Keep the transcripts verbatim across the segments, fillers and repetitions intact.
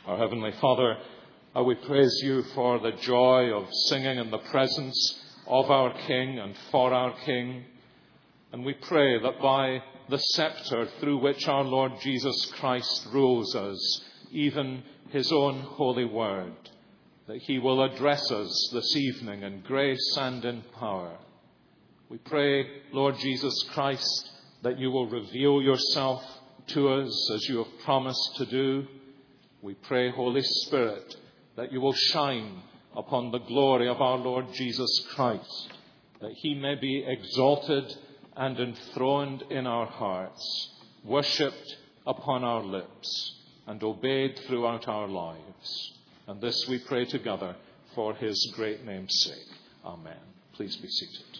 Our Heavenly Father, uh, we praise you for the joy of singing in the presence of our King and for our King. And we pray that by the scepter through which our Lord Jesus Christ rules us, even his own holy word, that he will address us this evening in grace and in power. We pray, Lord Jesus Christ, that you will reveal yourself to us as you have promised to do. We pray, Holy Spirit, that you will shine upon the glory of our Lord Jesus Christ, that he may be exalted and enthroned in our hearts, worshipped upon our lips, and obeyed throughout our lives. And this we pray together for his great name's sake. Amen. Please be seated.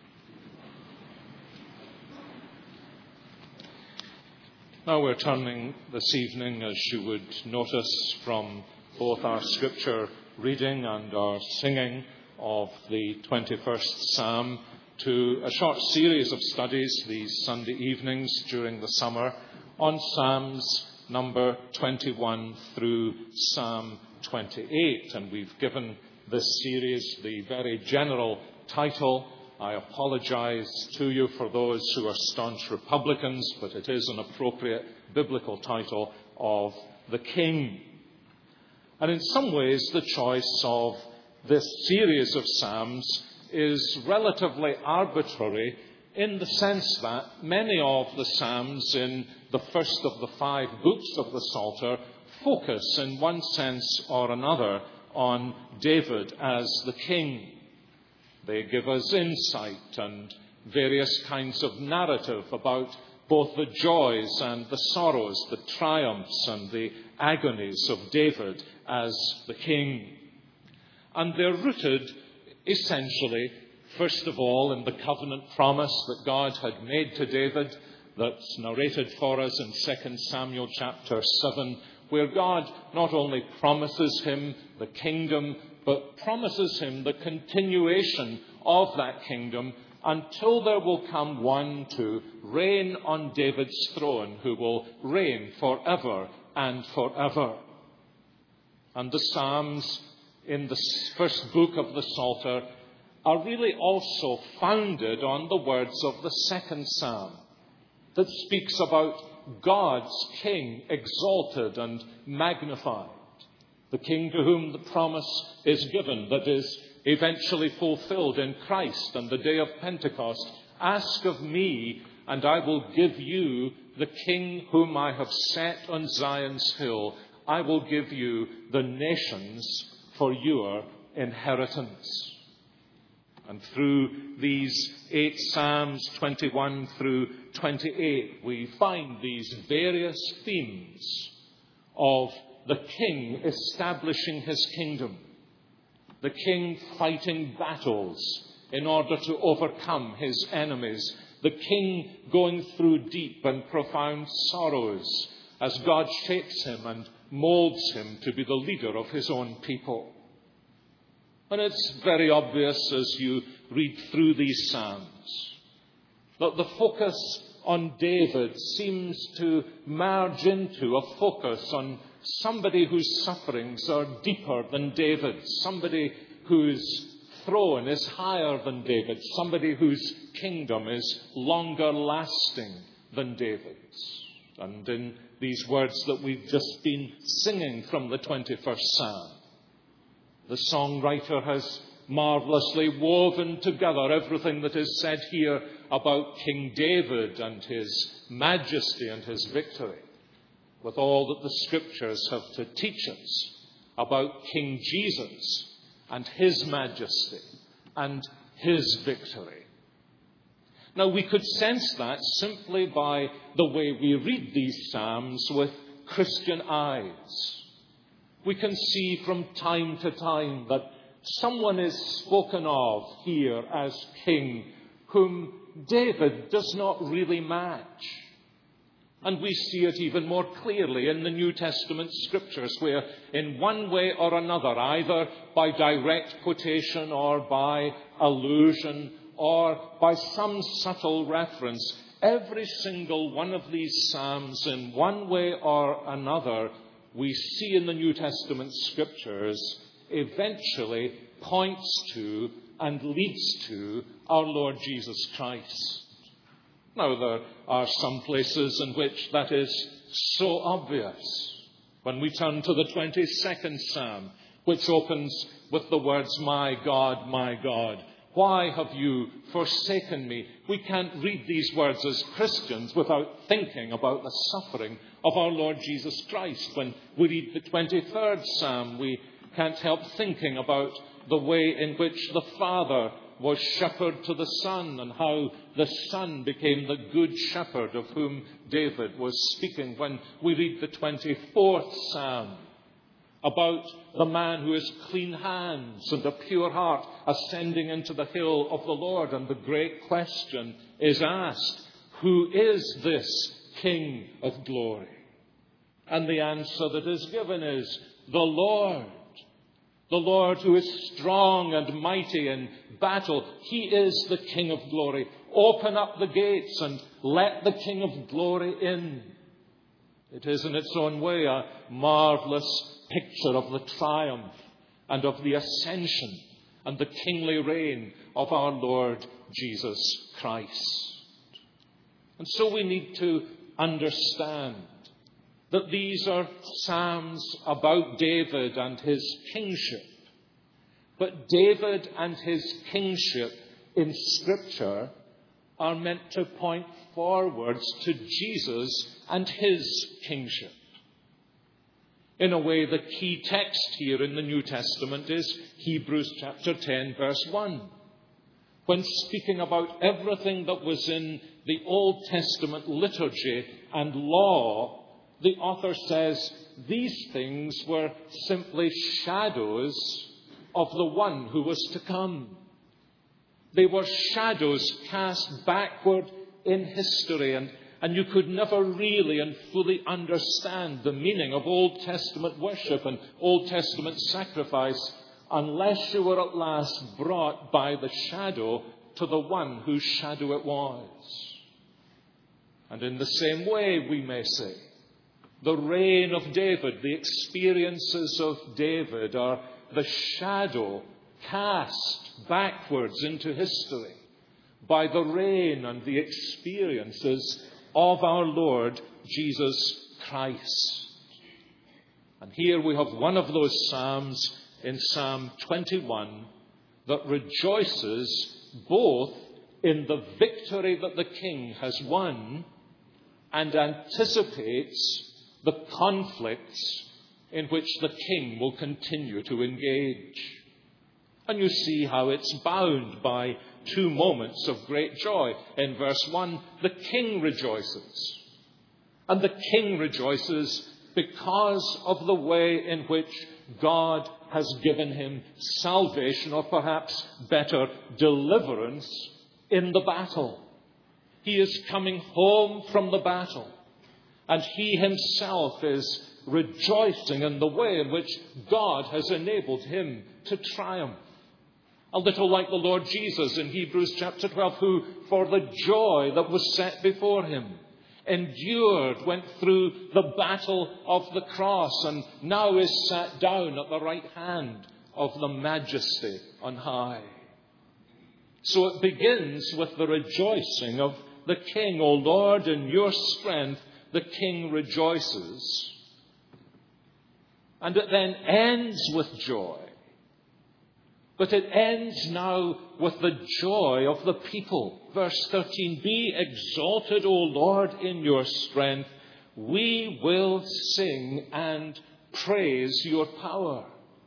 Now we're turning this evening, as you would notice from both our scripture reading and our singing of the twenty-first Psalm, to a short series of studies these Sunday evenings during the summer on Psalms number twenty-one through Psalm twenty-eight. And we've given this series the very general title. I apologize to you for those who are staunch Republicans, but it is an appropriate biblical title of the King. And in some ways, the choice of this series of Psalms is relatively arbitrary in the sense that many of the Psalms in the first of the five books of the Psalter focus in one sense or another on David as the king. They give us insight and various kinds of narrative about both the joys and the sorrows, the triumphs and the agonies of David as the king. And they're rooted essentially, first of all, in the covenant promise that God had made to David that's narrated for us in Second Samuel chapter seven, where God not only promises him the kingdom, but promises him the continuation of that kingdom until there will come one to reign on David's throne, who will reign forever and forever. And the Psalms in the first book of the Psalter are really also founded on the words of the second Psalm that speaks about God's King exalted and magnified. The King to whom the promise is given, that is eventually fulfilled in Christ on the day of Pentecost. Ask of me, and I will give you the King whom I have set on Zion's hill. I will give you the nations for your inheritance. And through these eight Psalms, twenty-one through twenty-eight, we find these various themes of the king establishing his kingdom, the king fighting battles in order to overcome his enemies, the king going through deep and profound sorrows as God shapes him and molds him to be the leader of his own people. And it's very obvious as you read through these Psalms that the focus on David seems to merge into a focus on somebody whose sufferings are deeper than David's, somebody whose throne is higher than David's, somebody whose kingdom is longer lasting than David's. And in these words that we've just been singing from the twenty-first Psalm, the songwriter has marvelously woven together everything that is said here about King David and his majesty and his victory, with all that the scriptures have to teach us about King Jesus and his majesty and his victory. Now, we could sense that simply by the way we read these Psalms with Christian eyes. We can see from time to time that someone is spoken of here as king whom David does not really match. And we see it even more clearly in the New Testament scriptures, where in one way or another, either by direct quotation or by allusion or by some subtle reference, every single one of these Psalms in one way or another we see in the New Testament scriptures eventually points to and leads to our Lord Jesus Christ. Now, there are some places in which that is so obvious. When we turn to the twenty-second Psalm, which opens with the words, "My God, my God, why have you forsaken me?" We can't read these words as Christians without thinking about the suffering of our Lord Jesus Christ. When we read the twenty-third Psalm, we can't help thinking about the way in which the Father was shepherd to the Son, and how the Son became the good shepherd of whom David was speaking. When we read the twenty-fourth Psalm about the man who has clean hands and a pure heart ascending into the hill of the Lord, and the great question is asked, who is this King of glory? And the answer that is given is the Lord. The Lord who is strong and mighty in battle. He is the King of glory. Open up the gates and let the King of glory in. It is in its own way a marvelous picture of the triumph and of the ascension and the kingly reign of our Lord Jesus Christ. And so we need to understand that these are psalms about David and his kingship. But David and his kingship in Scripture are meant to point forwards to Jesus and his kingship. In a way, the key text here in the New Testament is Hebrews chapter ten, verse one. When speaking about everything that was in the Old Testament liturgy and law, the author says these things were simply shadows of the one who was to come. They were shadows cast backward in history, and, and you could never really and fully understand the meaning of Old Testament worship and Old Testament sacrifice unless you were at last brought by the shadow to the one whose shadow it was. And in the same way, we may say, the reign of David, the experiences of David are the shadow cast backwards into history by the reign and the experiences of our Lord Jesus Christ. And here we have one of those psalms in Psalm twenty-one that rejoices both in the victory that the king has won and anticipates the conflicts in which the king will continue to engage. And you see how it's bound by two moments of great joy. In verse one, the king rejoices. And the king rejoices because of the way in which God has given him salvation, or perhaps better, deliverance in the battle. He is coming home from the battle. And he himself is rejoicing in the way in which God has enabled him to triumph. A little like the Lord Jesus in Hebrews chapter twelve, who, for the joy that was set before him, endured, went through the battle of the cross, and now is sat down at the right hand of the Majesty on high. So it begins with the rejoicing of the King. O Lord, in your strength, the King rejoices. And it then ends with joy. But it ends now with the joy of the people. Verse thirteen, be exalted, O Lord, in your strength. We will sing and praise your power.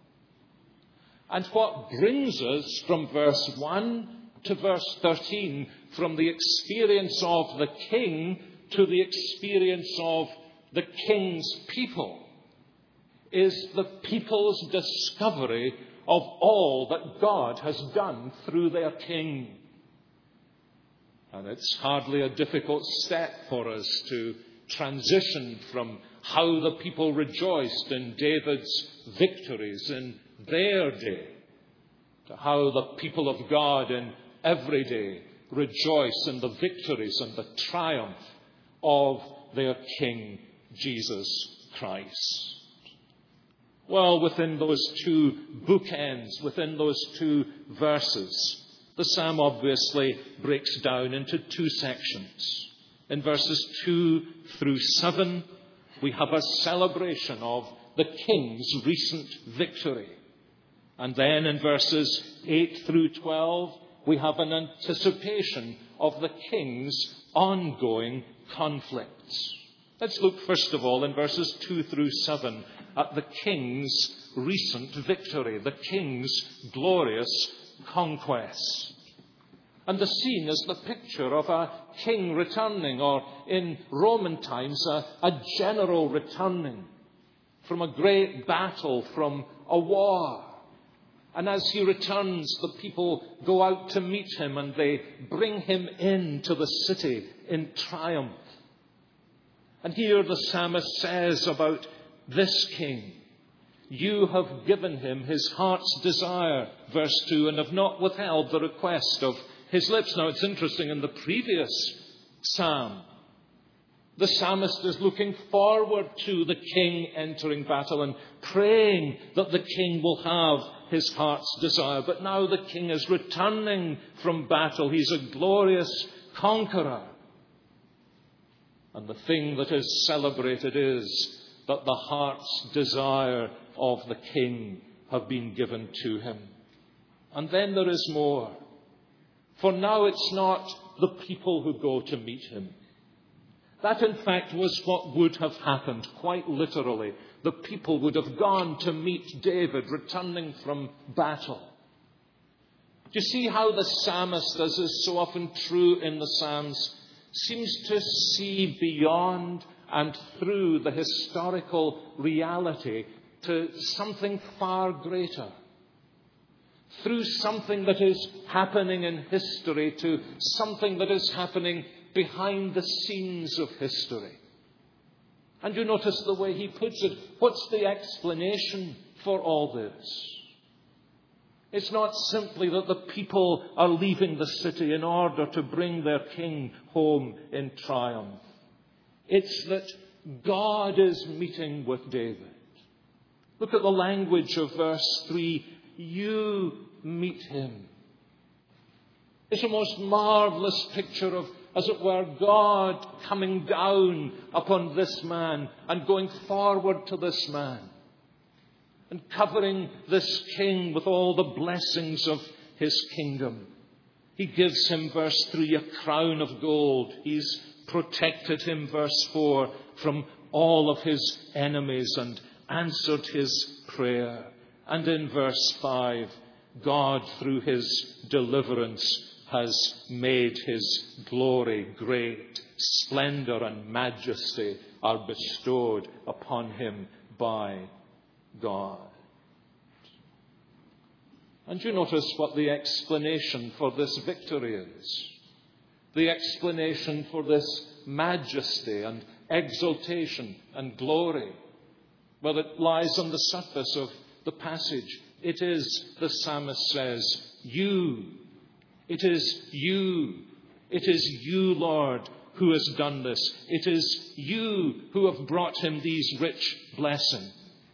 And what brings us from verse one to verse thirteen, from the experience of the king to the experience of the king's people, is the people's discovery of all that God has done through their king. And it's hardly a difficult step for us to transition from how the people rejoiced in David's victories in their day to how the people of God in every day rejoice in the victories and the triumph of their King, Jesus Christ. Well, within those two bookends, within those two verses, the psalm obviously breaks down into two sections. In verses two through seven, we have a celebration of the king's recent victory. And then in verses eight through twelve, we have an anticipation of the king's ongoing conflicts. Let's look first of all in verses two through seven at the king's recent victory, the king's glorious conquest. And the scene is the picture of a king returning, or in Roman times, a, a general returning from a great battle, from a war. And as he returns, the people go out to meet him and they bring him into the city in triumph. And here the psalmist says about this king, you have given him his heart's desire, verse two, and have not withheld the request of his lips. Now it's interesting, in the previous psalm, the psalmist is looking forward to the king entering battle and praying that the king will have his heart's desire. But now the king is returning from battle. He's a glorious conqueror. And the thing that is celebrated is that the heart's desire of the king have been given to him. And then there is more. For now it's not the people who go to meet him. That, in fact, was what would have happened, quite literally. The people would have gone to meet David returning from battle. Do you see how the psalmist, as is so often true in the Psalms, seems to see beyond and through the historical reality to something far greater? Through something that is happening in history to something that is happening behind the scenes of history. And you notice the way he puts it. What's the explanation for all this? It's not simply that the people are leaving the city in order to bring their king home in triumph. It's that God is meeting with David. Look at the language of verse three. You meet him. It's a most marvelous picture of, as it were, God coming down upon this man and going forward to this man and covering this king with all the blessings of his kingdom. He gives him, verse three, a crown of gold. He's protected him, verse four, from all of his enemies and answered his prayer. And in verse five, God, through his deliverance, has made his glory great. Splendor and majesty are bestowed upon him by God. And you notice what the explanation for this victory is. The explanation for this majesty and exaltation and glory. Well, it lies on the surface of the passage. It is, the psalmist says, you. It is you. It is you, Lord, who has done this. It is you who have brought him these rich blessings.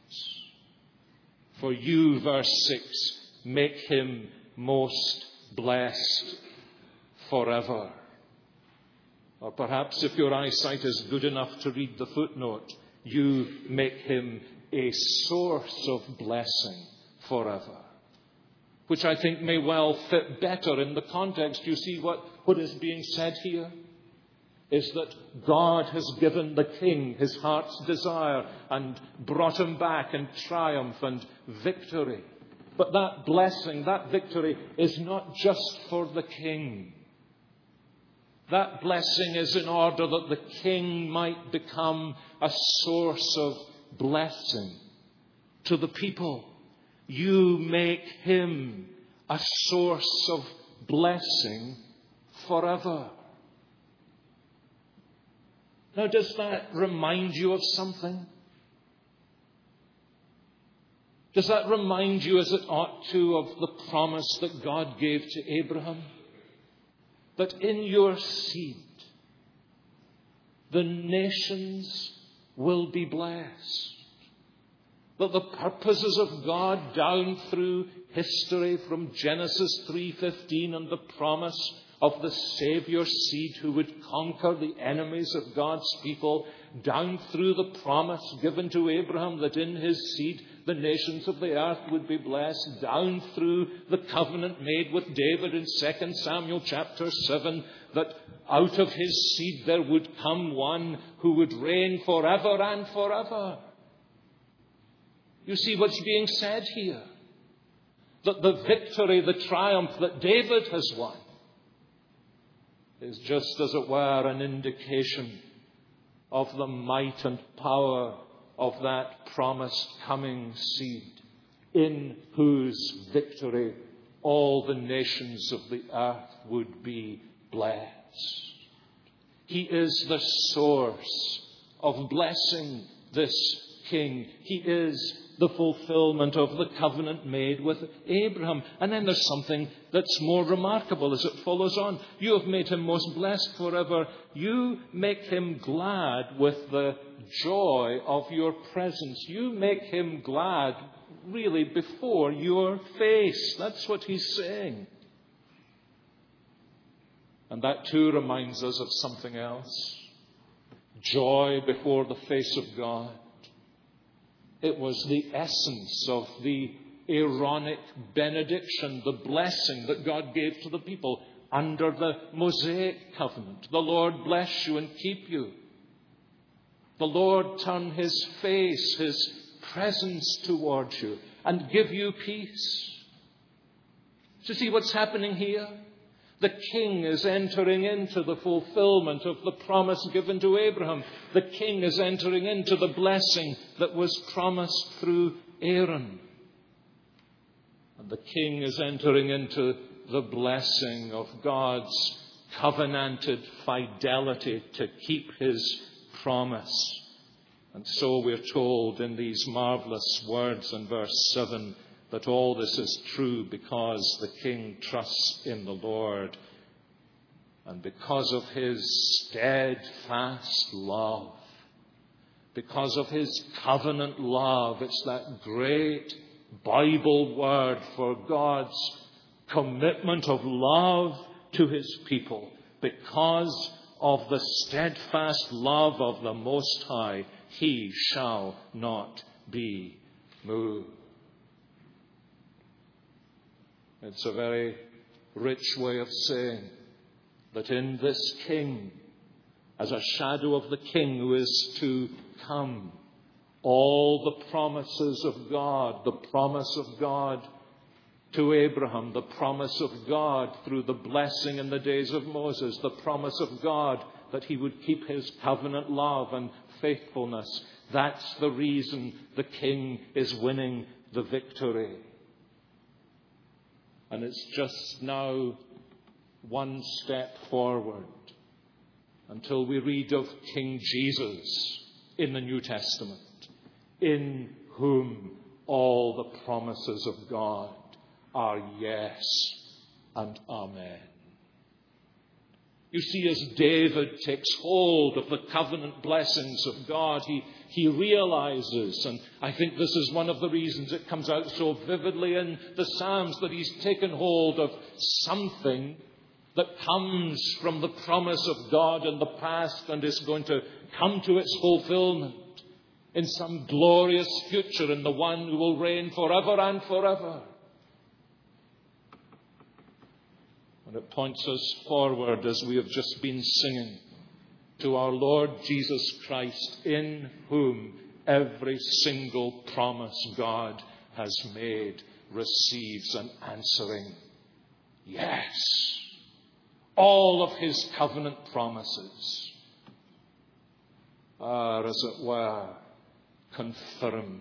For you, verse six, make him most blessed forever. Or perhaps if your eyesight is good enough to read the footnote, you make him a source of blessing forever. Which I think may well fit better in the context. You see what, what is being said here? Is that God has given the king his heart's desire and brought him back in triumph and victory. But that blessing, that victory, is not just for the king. That blessing is in order that the king might become a source of blessing to the people. You make him a source of blessing forever. Now, does that remind you of something? Does that remind you, as it ought to, of the promise that God gave to Abraham? That in your seed, the nations will be blessed. that the purposes of God down through history from Genesis three fifteen and the promise of the Saviour seed who would conquer the enemies of God's people, down through the promise given to Abraham that in his seed the nations of the earth would be blessed, down through the covenant made with David in Second Samuel chapter seven, that out of his seed there would come one who would reign forever and forever. You see what's being said here? That the victory, the triumph that David has won is just, as it were, an indication of the might and power of that promised coming seed, in whose victory all the nations of the earth would be blessed. He is the source of blessing, this King. He is the fulfillment of the covenant made with Abraham. And then there's something that's more remarkable as it follows on. You have made him most blessed forever. You make him glad with the joy of your presence. You make him glad really before your face. That's what he's saying. And that too reminds us of something else. Joy before the face of God. It was the essence of the Aaronic benediction, the blessing that God gave to the people under the Mosaic covenant. The Lord bless you and keep you. The Lord turn his face, his presence towards you and give you peace. So see what's happening here? The King is entering into the fulfillment of the promise given to Abraham. The King is entering into the blessing that was promised through Aaron. And the King is entering into the blessing of God's covenanted fidelity to keep his promise. And so we're told in these marvelous words in verse seven that all this is true because the King trusts in the Lord, and because of his steadfast love, because of his covenant love. It's that great Bible word for God's commitment of love to his people. Because of the steadfast love of the Most High, he shall not be moved. It's a very rich way of saying that in this King, as a shadow of the King who is to come, all the promises of God, the promise of God to Abraham, the promise of God through the blessing in the days of Moses, the promise of God that he would keep his covenant love and faithfulness. That's the reason the King is winning the victory. And it's just now one step forward until we read of King Jesus in the New Testament, in whom all the promises of God are yes and amen. You see, as David takes hold of the covenant blessings of God, he, he realizes, and I think this is one of the reasons it comes out so vividly in the Psalms, that he's taken hold of something that comes from the promise of God in the past and is going to come to its fulfillment in some glorious future in the one who will reign forever and forever. And it points us forward, as we have just been singing, to our Lord Jesus Christ, in whom every single promise God has made receives an answering yes. All of his covenant promises are, as it were, confirmed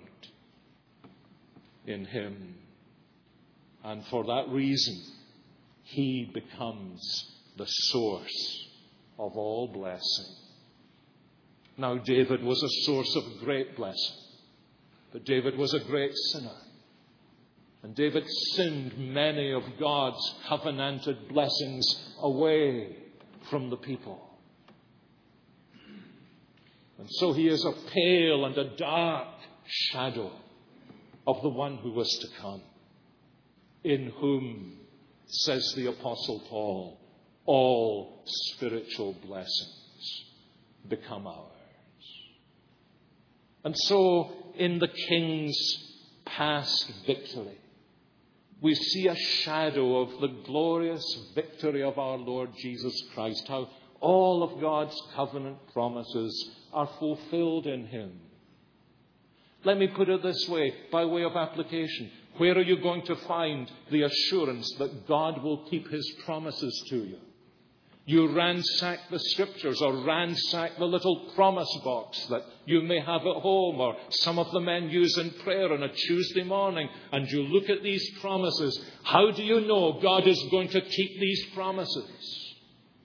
in him. And for that reason, he becomes the source of all blessing. Now, David was a source of great blessing, but David was a great sinner. And David sinned many of God's covenanted blessings away from the people. And so he is a pale and a dark shadow of the one who was to come, in whom, says the Apostle Paul, all spiritual blessings become ours. And so, in the King's past victory, we see a shadow of the glorious victory of our Lord Jesus Christ, how all of God's covenant promises are fulfilled in him. Let me put it this way, by way of application. Where are you going to find the assurance that God will keep his promises to you? You ransack the Scriptures or ransack the little promise box that you may have at home or some of the men use in prayer on a Tuesday morning, and you look at these promises. How do you know God is going to keep these promises?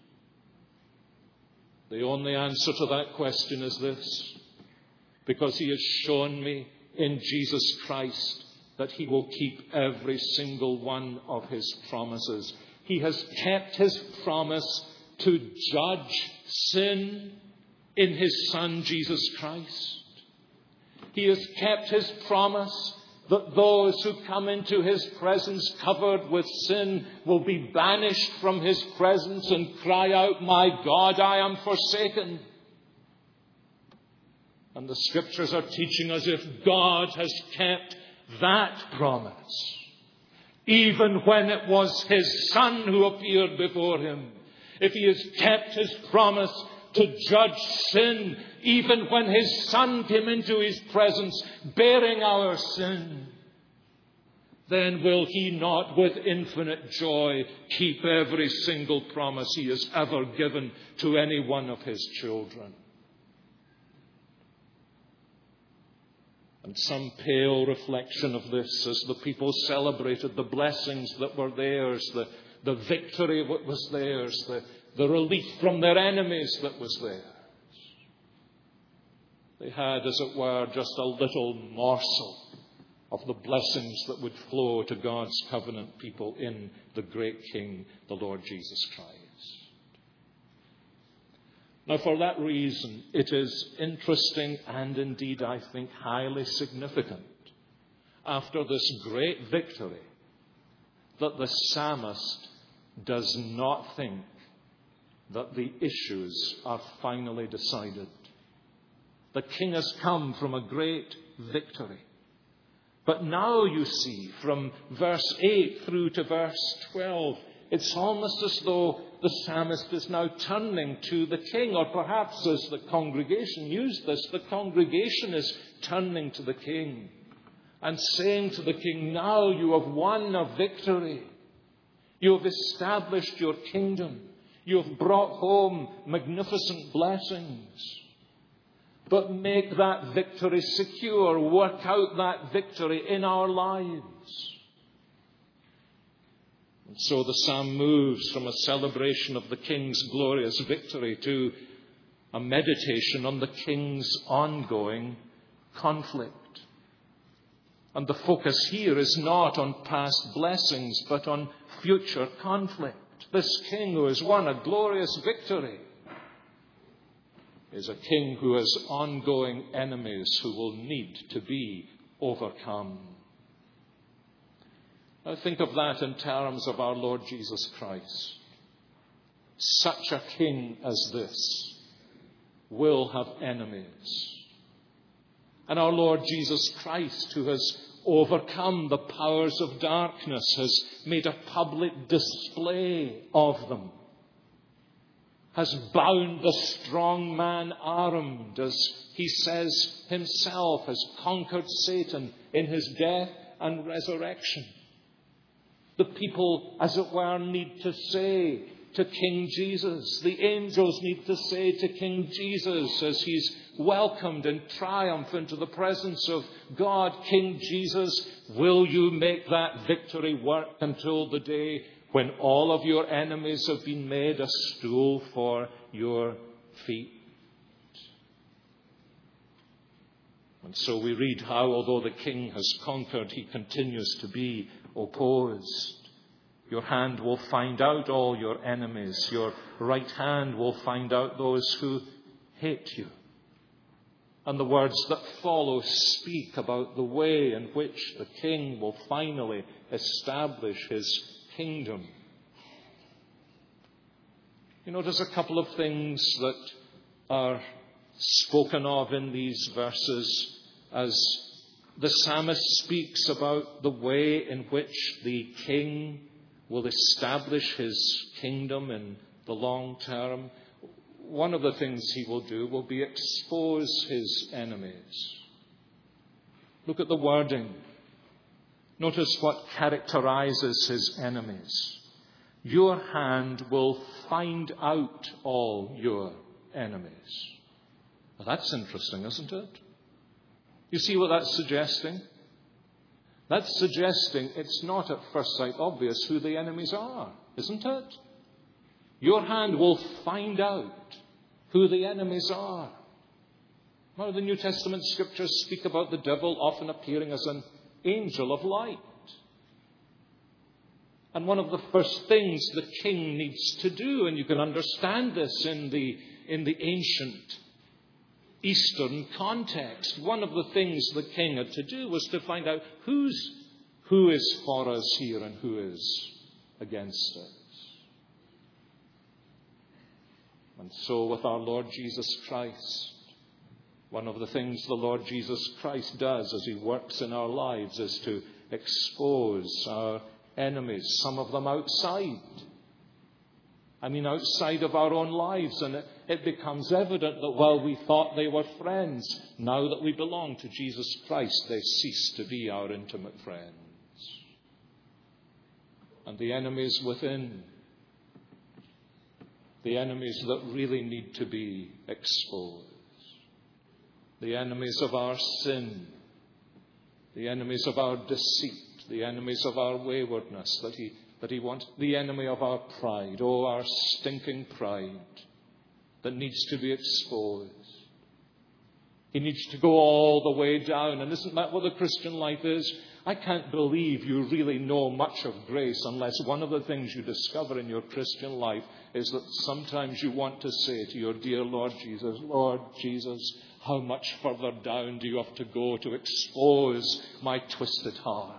The only answer to that question is this: because he has shown me in Jesus Christ that he will keep every single one of his promises. He has kept his promise to judge sin in his Son, Jesus Christ. He has kept his promise that those who come into his presence covered with sin will be banished from his presence and cry out, "My God, I am forsaken." And the Scriptures are teaching us if God has kept that promise, even when it was his Son who appeared before him, if he has kept his promise to judge sin, even when his Son came into his presence bearing our sin, then will he not with infinite joy keep every single promise he has ever given to any one of his children? And some pale reflection of this as the people celebrated the blessings that were theirs, the, the victory that was theirs, the, the relief from their enemies that was theirs. They had, as it were, just a little morsel of the blessings that would flow to God's covenant people in the great King, the Lord Jesus Christ. Now, for that reason, it is interesting and indeed, I think, highly significant, after this great victory, that the psalmist does not think that the issues are finally decided. The king has come from a great victory. But now you see, from verse eight through to verse twelve, it's almost as though the psalmist is now turning to the king, or perhaps as the congregation used this, the congregation is turning to the king and saying to the king, now you have won a victory. You have established your kingdom. You have brought home magnificent blessings. But make that victory secure. Work out that victory in our lives. And so the psalm moves from a celebration of the king's glorious victory to a meditation on the king's ongoing conflict. And the focus here is not on past blessings, but on future conflict. This king who has won a glorious victory is a king who has ongoing enemies who will need to be overcome. Now think of that in terms of our Lord Jesus Christ. Such a king as this will have enemies. And our Lord Jesus Christ, who has overcome the powers of darkness, has made a public display of them, has bound the strong man armed, as he says himself, has conquered Satan in his death and resurrection. The people, as it were, need to say to King Jesus, the angels need to say to King Jesus as he's welcomed in triumph into the presence of God, King Jesus, will you make that victory work until the day when all of your enemies have been made a stool for your feet? And so we read how, although the king has conquered, he continues to be opposed. Your hand will find out all your enemies. Your right hand will find out those who hate you. And the words that follow speak about the way in which the king will finally establish his kingdom. You notice a couple of things that are spoken of in these verses as the psalmist speaks about the way in which the king will establish his kingdom in the long term. One of the things he will do will be expose his enemies. Look at the wording. Notice what characterizes his enemies. Your hand will find out all your enemies. Well, that's interesting, isn't it? You see what that's suggesting? That's suggesting it's not at first sight obvious who the enemies are, isn't it? Your hand will find out who the enemies are. Now, the New Testament scriptures speak about the devil often appearing as an angel of light. And one of the first things the king needs to do, and you can understand this in the, in the ancient Eastern context, one of the things the king had to do was to find out who's, who is for us here and who is against us. And so with our Lord Jesus Christ, one of the things the Lord Jesus Christ does as he works in our lives is to expose our enemies, some of them outside. I mean, outside of our own lives. And it, it becomes evident that while we thought they were friends, now that we belong to Jesus Christ, they cease to be our intimate friends. And the enemies within, the enemies that really need to be exposed, the enemies of our sin, the enemies of our deceit, the enemies of our waywardness, that he, that he wants, the enemy of our pride, oh, our stinking pride that needs to be exposed. He needs to go all the way down. And isn't that what the Christian life is? I can't believe you really know much of grace unless one of the things you discover in your Christian life is that sometimes you want to say to your dear Lord Jesus, Lord Jesus, how much further down do you have to go to expose my twisted heart?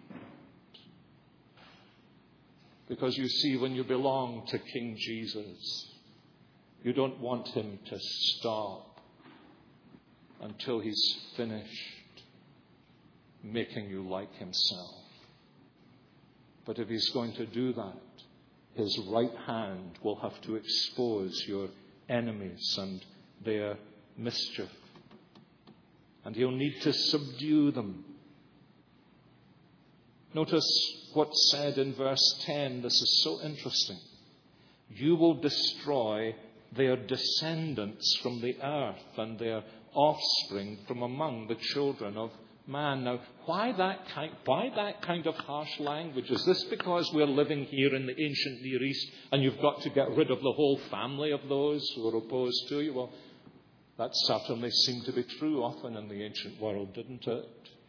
Because you see, when you belong to King Jesus, you don't want him to stop until he's finished making you like himself. But if he's going to do that, his right hand will have to expose your enemies and their mischief. And he'll need to subdue them. Notice what's said in verse ten. This is so interesting. You will destroy their descendants from the earth and their offspring from among the children of man. Now, why that kind, why that kind of harsh language? Is this because we're living here in the ancient Near East and you've got to get rid of the whole family of those who are opposed to you? Well, that certainly seemed to be true often in the ancient world, didn't it?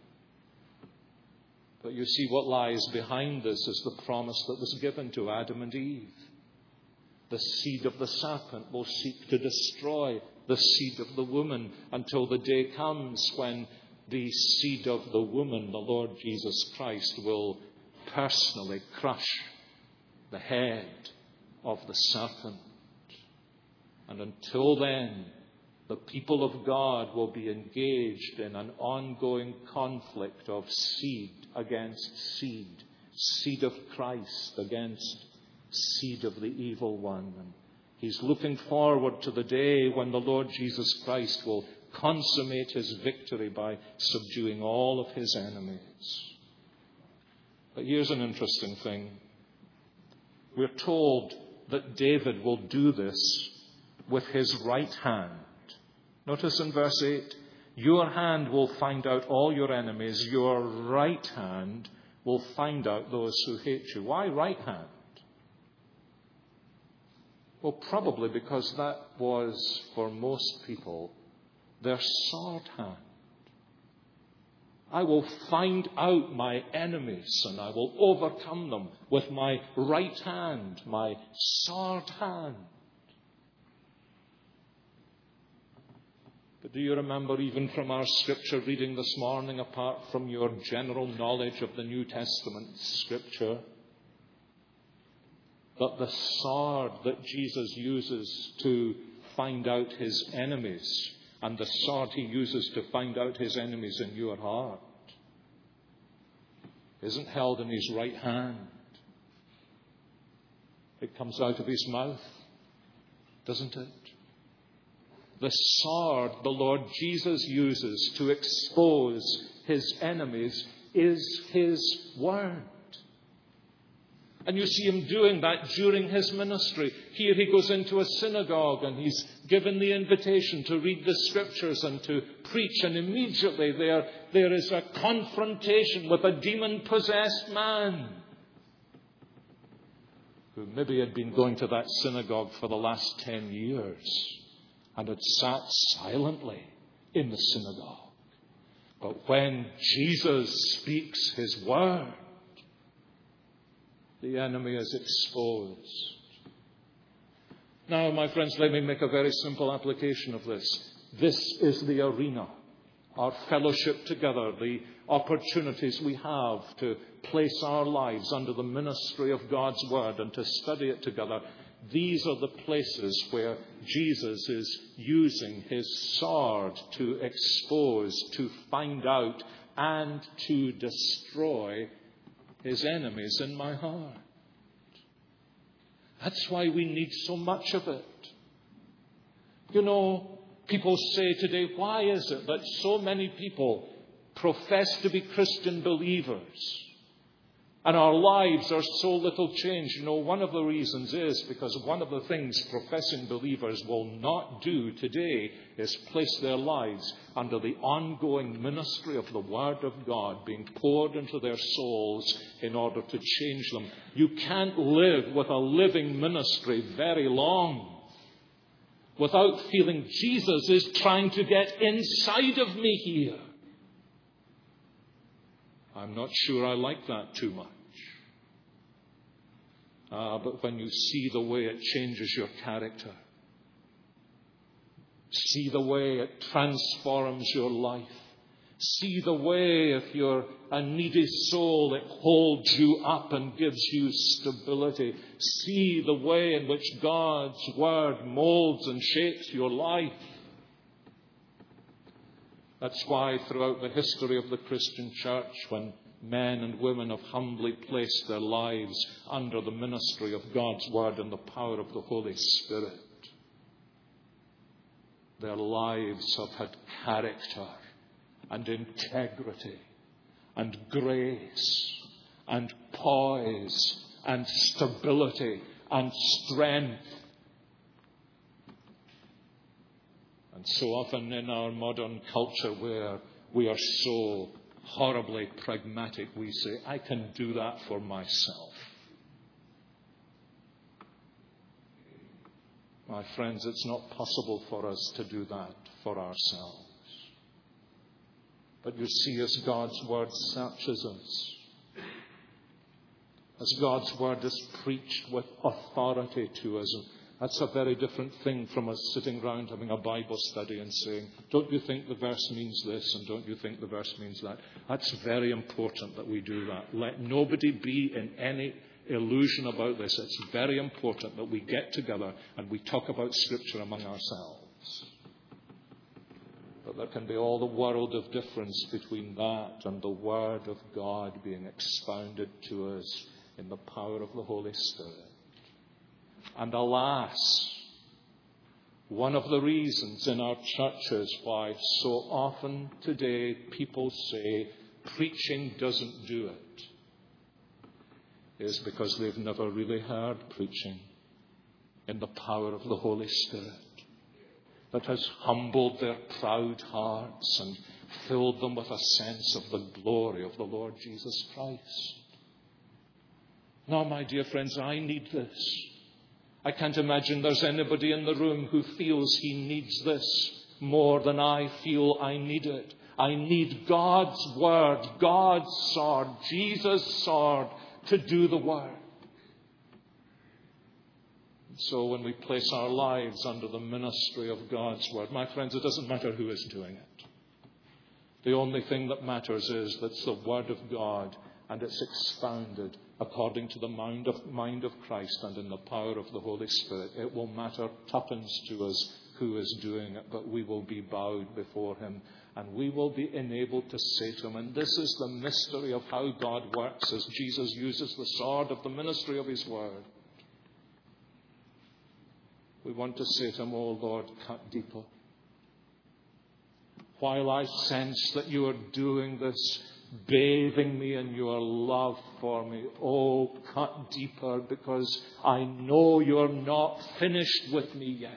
But you see, what lies behind this is the promise that was given to Adam and Eve. The seed of the serpent will seek to destroy the seed of the woman until the day comes when the seed of the woman, the Lord Jesus Christ, will personally crush the head of the serpent. And until then, the people of God will be engaged in an ongoing conflict of seed against seed, seed of Christ against seed of the evil one. And he's looking forward to the day when the Lord Jesus Christ will consummate his victory by subduing all of his enemies. But here's an interesting thing. We're told that David will do this with his right hand. Notice in verse eight, your hand will find out all your enemies. Your right hand will find out those who hate you. Why right hand? Well, probably because that was, for most people, their sword hand. I will find out my enemies and I will overcome them with my right hand, my sword hand. But do you remember, even from our scripture reading this morning, apart from your general knowledge of the New Testament scripture, that the sword that Jesus uses to find out his enemies, and the sword he uses to find out his enemies in your heart, isn't held in his right hand. It comes out of his mouth, doesn't it? The sword the Lord Jesus uses to expose his enemies is his word. And you see him doing that during his ministry. Here he goes into a synagogue and he's given the invitation to read the scriptures and to preach. And immediately there, there is a confrontation with a demon-possessed man who maybe had been going to that synagogue for the last ten years and had sat silently in the synagogue. But when Jesus speaks his word, the enemy is exposed. Now, my friends, let me make a very simple application of this. This is the arena, our fellowship together, the opportunities we have to place our lives under the ministry of God's word and to study it together. These are the places where Jesus is using his sword to expose, to find out, and to destroy his enemies in my heart. That's why we need so much of it. You know, people say today, why is it that so many people profess to be Christian believers and our lives are so little changed? You know, one of the reasons is because one of the things professing believers will not do today is place their lives under the ongoing ministry of the Word of God being poured into their souls in order to change them. You can't live with a living ministry very long without feeling Jesus is trying to get inside of me here. I'm not sure I like that too much. Ah, but when you see the way it changes your character, see the way it transforms your life, see the way, if you're a needy soul, it holds you up and gives you stability. See the way in which God's word molds and shapes your life. That's why throughout the history of the Christian church, when men and women have humbly placed their lives under the ministry of God's word and the power of the Holy Spirit, their lives have had character and integrity and grace and poise and stability and strength. And so often in our modern culture where we are so horribly pragmatic, we say, I can do that for myself. My friends, it's not possible for us to do that for ourselves. But you see, as God's word searches us, as God's word is preached with authority to us, that's a very different thing from us sitting around having a Bible study and saying, don't you think the verse means this and don't you think the verse means that? That's very important that we do that. Let nobody be in any illusion about this. It's very important that we get together and we talk about Scripture among ourselves. But there can be all the world of difference between that and the Word of God being expounded to us in the power of the Holy Spirit. And alas, one of the reasons in our churches why so often today people say preaching doesn't do it is because they've never really heard preaching in the power of the Holy Spirit that has humbled their proud hearts and filled them with a sense of the glory of the Lord Jesus Christ. Now, my dear friends, I need this. I can't imagine there's anybody in the room who feels he needs this more than I feel I need it. I need God's word, God's sword, Jesus' sword to do the work. So when we place our lives under the ministry of God's word, my friends, it doesn't matter who is doing it. The only thing that matters is that it's the word of God, and it's expounded according to the mind of, mind of Christ and in the power of the Holy Spirit. It will matter tuppence to us who is doing it, but we will be bowed before him, and we will be enabled to say to him, and this is the mystery of how God works as Jesus uses the sword of the ministry of his word. We want to say to him, oh Lord, cut deeper. While I sense that you are doing this, bathing me in your love for me, oh, cut deeper, because I know you're not finished with me yet.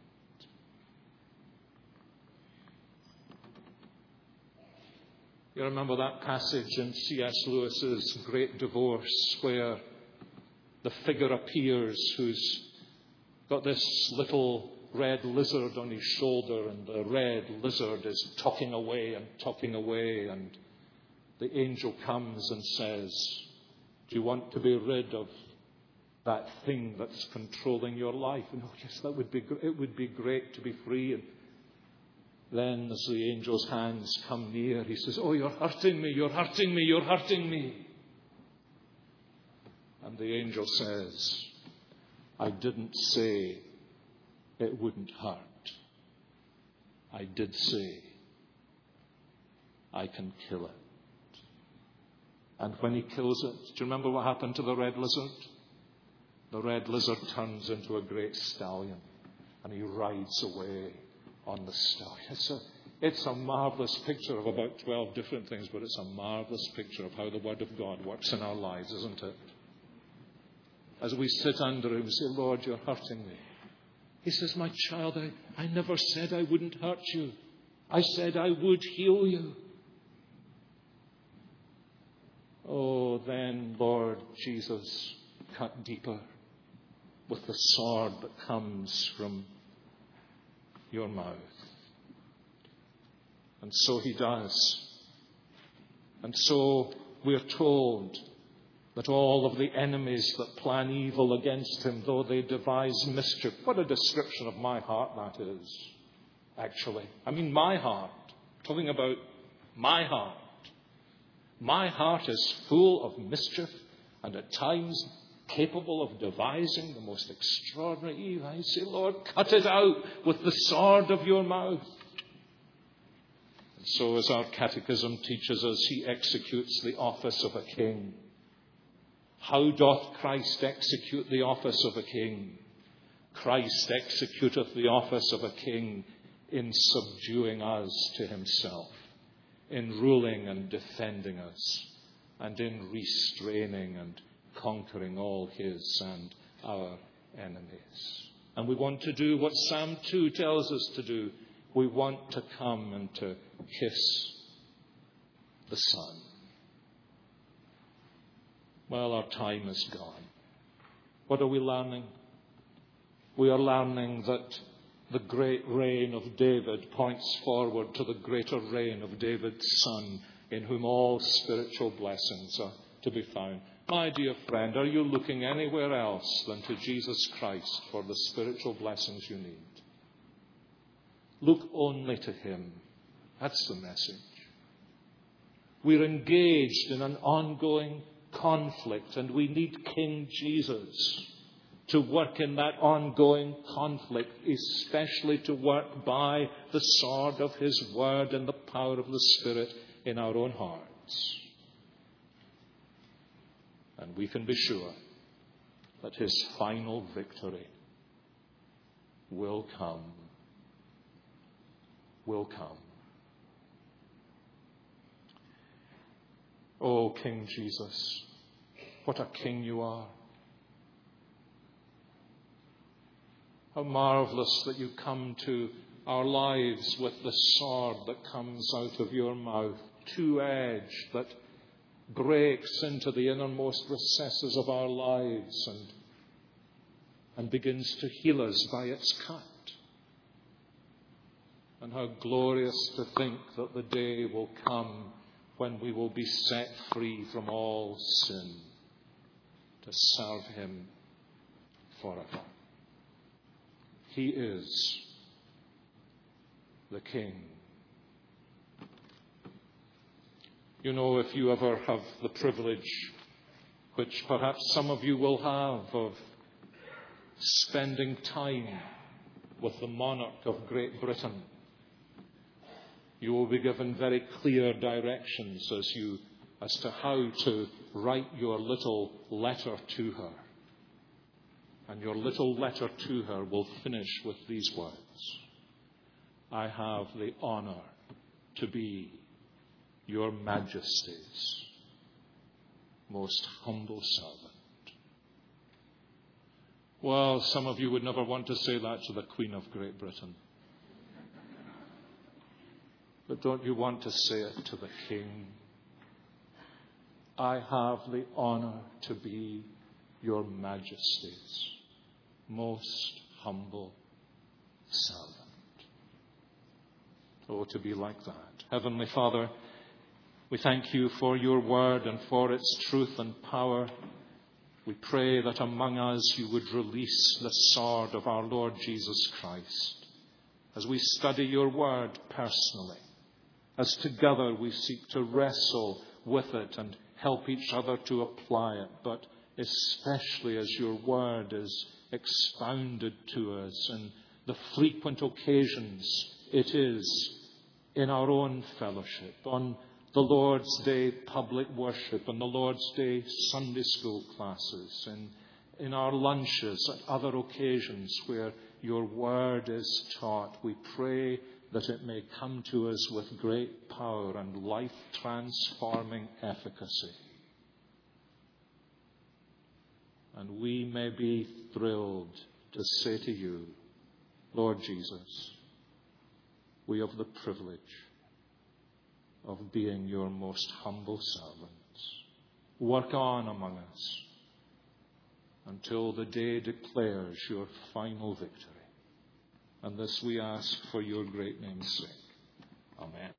You remember that passage in C S Lewis's Great Divorce where the figure appears who's got this little red lizard on his shoulder, and the red lizard is talking away and talking away, and the angel comes and says, do you want to be rid of that thing that's controlling your life? And oh yes, that would be it would be great to be free. And then as the angel's hands come near, he says, oh, you're hurting me, you're hurting me, you're hurting me. And the angel says, I didn't say it wouldn't hurt. I did say I can kill it. And when he kills it, do you remember what happened to the red lizard? The red lizard turns into a great stallion, and he rides away on the stallion. It's a, it's a marvelous picture of about twelve different things, but it's a marvelous picture of how the Word of God works in our lives, isn't it? As we sit under him, we say, Lord, you're hurting me. He says, my child, I, I never said I wouldn't hurt you. I said I would heal you. Oh, then, Lord Jesus, cut deeper with the sword that comes from your mouth. And so he does. And so we're told that all of the enemies that plan evil against him, though they devise mischief, what a description of my heart that is, actually. I mean, my heart, talking about my heart. My heart is full of mischief and at times capable of devising the most extraordinary evil. I say, Lord, cut it out with the sword of your mouth. And so as our catechism teaches us, he executes the office of a king. How doth Christ execute the office of a king? Christ executeth the office of a king in subduing us to himself, in ruling and defending us, and in restraining and conquering all his and our enemies. And we want to do what Psalm two tells us to do. We want to come and to kiss the Son. Well, our time is gone. What are we learning? We are learning that the great reign of David points forward to the greater reign of David's Son, in whom all spiritual blessings are to be found. My dear friend, are you looking anywhere else than to Jesus Christ for the spiritual blessings you need? Look only to him. That's the message. We're engaged in an ongoing conflict, and we need King Jesus to work in that ongoing conflict, especially to work by the sword of his word and the power of the Spirit in our own hearts. And we can be sure that his final victory will come. Will come. Oh, King Jesus, what a king you are. How marvelous that you come to our lives with the sword that comes out of your mouth, two-edged, that breaks into the innermost recesses of our lives and, and begins to heal us by its cut. And how glorious to think that the day will come when we will be set free from all sin to serve him forever. He is the King. You know, if you ever have the privilege, which perhaps some of you will have, of spending time with the monarch of Great Britain, you will be given very clear directions as you as to how to write your little letter to her. And your little letter to her will finish with these words: I have the honour to be your Majesty's most humble servant. Well, some of you would never want to say that to the Queen of Great Britain. But don't you want to say it to the King? I have the honour to be your Majesty's most humble servant. Oh, to be like that. Heavenly Father, we thank you for your word and for its truth and power. We pray that among us you would release the sword of our Lord Jesus Christ as we study your word personally, as together we seek to wrestle with it and help each other to apply it, but especially as your word is expounded to us and the frequent occasions it is in our own fellowship, on the Lord's Day public worship and the Lord's Day Sunday school classes, and in our lunches at other occasions where your word is taught. We pray that it may come to us with great power and life-transforming efficacy. And we may be thrilled to say to you, Lord Jesus, we have the privilege of being your most humble servants. Work on among us until the day declares your final victory. And this we ask for your great name's sake. Amen.